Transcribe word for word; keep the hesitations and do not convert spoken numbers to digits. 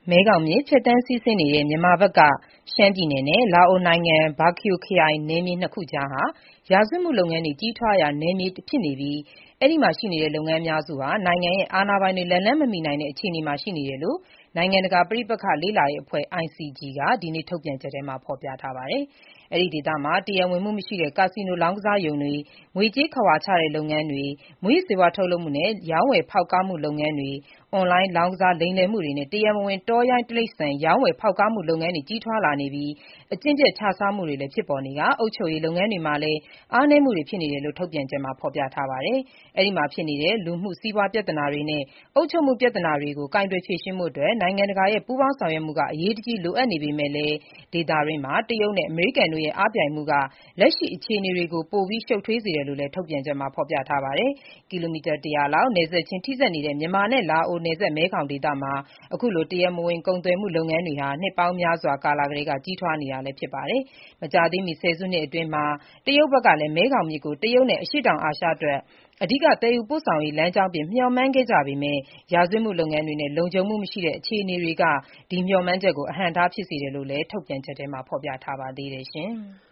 မဲခေါင်မြစ်ဖြတ်သန်းစီးဆင်းနေတဲ့မြန်မာဘက်ကရှမ်းပြည်နယ်နဲ့လာအိုနိုင်ငံဘာကီယူခရိုင်နယ်မြေနှစ်ခုကြားဟာရာဇဝတ်မှုလုပ်ငန်းတွေကြီးထွားရာနယ်မြေဖြစ်နေပြီးအဲဒီမှာရှိနေတဲ့လုပ်ငန်းအများစုဟာနိုင်ငံရဲ့အာဏာပိုင်တွေလက်လှမ်းမမီနိုင်တဲ့အခြေအနေမှာရှိနေတယ်လို့နိုင်ငံတကာပဋိပက္ခလေ့လာရေးအဖွဲ့ အိုင် စီ ဂျီ ကဒီနေ့ထုတ်ပြန်ချက်ထဲမှာဖော်ပြထားပါတယ်။ အဲဒီဒေသမှာတရားဝင်မှုမရှိတဲ့ကာစီနိုလောင်းကစားရုံတွေ၊ ငွေကြေးခဝါချတဲ့လုပ်ငန်းတွေ၊ မူးယစ်ဆေးဝါးထုတ်လုပ်မှုနဲ့ရောင်းဝယ်ဖောက်ကားမှုလုပ်ငန်းတွေ၊ အွန်လိုင်းလောင်းကစားလိမ်လည်မှုတွေနဲ့တရားမဝင်တောရိုင်းတိရစ္ဆာန်ရောင်းဝယ်ဖောက်ကားမှုလုပ်ငန်းတွေကြီးထွားလာနေပြီး အကျင့်ပျက်ခြစားမှုတွေလည်းဖြစ်ပေါ်နေကာအုပ်ချုပ်ရေးလုပ်ငန်းတွေမှာလည်းအားနည်းမှုတွေဖြစ်နေတယ်လို့ထုတ်ပြန်ချက်မှာဖော်ပြထားပါတယ်။ အဲဒီမှာဖြစ်နေတဲ့လူမှုစီးပွားပြဿနာတွေနဲ့အုပ်ချုပ်မှုပြဿနာတွေကိုကိုင်တွယ်ဖြေရှင်းဖို့နိုင်ငံတကာရဲ့ပူးပေါင်းဆောင်ရွက်မှုကအရေးတကြီးလိုအပ်နေပေမဲ့လည်း ဒေသတွင်းမှာတရုတ်နဲ့အမေရိကန်တို့ရဲ့အားပြိုင်မှုကလက်ရှိအခြေအနေတွေကို ပိုပြီးရှုပ်ထွေးစေတယ်လို့လည်းထုတ်ပြန်ချက်မှာဖော်ပြထားပါတယ်။ ကီလိုမီတာ တရာလောက်နယ်စပ်ချင်းထိစပ်နေတဲ့မြန်မာနဲ့လာအိုနယ်စပ်မဲခေါင်ဒေသမှာ အခုလိုတရားမဝင်ကုန်သွယ်မှုလုပ်ငန်းတွေဟာနှစ်ပေါင်းများစွာကာလကတည်းကကြီးထွားနေတာလည်းဖြစ်ပါတယ်။ မကြာသေးမီဆယ်စုနှစ်အတွင်းမှာတရုတ်ဘက်ကလည်းမဲခေါင်မြစ်ကိုတရုတ်နဲ့အရှေ့တောင်အာရှအတွက်အဓိကသယ်ယူပို့ဆောင်ရေးလမ်းကြောင်းအဖြစ်မျှော်မှန်းခဲ့ကြပေမဲ့ ရာဇဝတ်မှုလုပ်ငန်းတွေနဲ့လုံခြုံမှုမရှိတဲ့အခြေအနေတွေကဒီမျှော်မှန်းချက်ကိုအဟန့်အတားဖြစ်စေတယ်လို့လည်းထုတ်ပြန်ချက်ထဲမှာဖော်ပြထားပါသေးတယ်။